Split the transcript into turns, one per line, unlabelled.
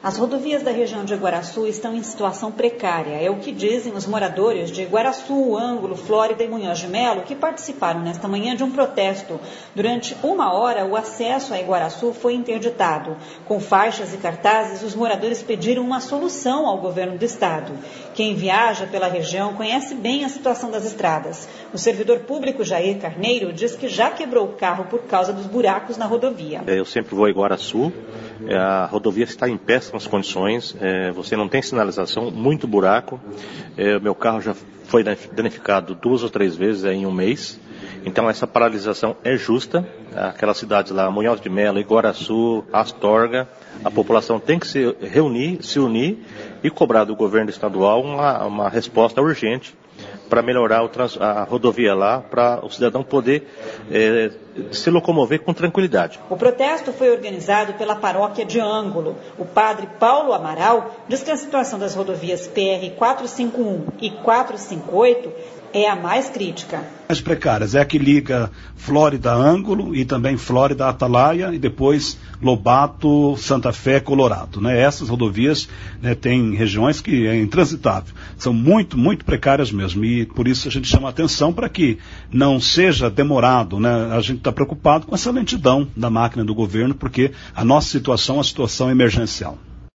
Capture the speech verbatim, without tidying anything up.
As rodovias da região de Iguaraçu estão em situação precária. É o que dizem os moradores de Iguaraçu, Ângulo, Flórida e Munhoz de Melo, que participaram nesta manhã de um protesto. Durante uma hora, o acesso a Iguaraçu foi interditado. Com faixas e cartazes, os moradores pediram uma solução ao governo do estado. Quem viaja pela região conhece bem a situação das estradas. O servidor público Jair Carneiro diz que já quebrou o carro por causa dos buracos na rodovia.
Eu sempre vou a Iguaraçu. A rodovia está em péssimas condições, é, você não tem sinalização, muito buraco. É, o meu carro já foi danificado duas ou três vezes é, em um mês. Então essa paralisação é justa. Aquelas cidades lá, Munhoz de Melo, Iguaraçu, Astorga, a população tem que se reunir, se unir e cobrar do governo estadual uma, uma resposta urgente para melhorar o trans, a rodovia lá, para o cidadão poder é, se locomover com tranquilidade.
O protesto foi organizado pela paróquia de Ângulo. O padre Paulo Amaral diz que a situação das rodovias P R quatrocentos e cinquenta e um e quatrocentos e cinquenta e oito é a mais crítica.
As precárias é a que liga Flórida Ângulo e também Flórida Atalaia e depois Lobato, Santa Fé, Colorado. Né? Essas rodovias, né, têm regiões que é intransitável. São muito, muito precárias mesmo e por isso a gente chama a atenção para que não seja demorado. Né? A gente está preocupado com essa lentidão da máquina do governo porque a nossa situação é uma situação emergencial.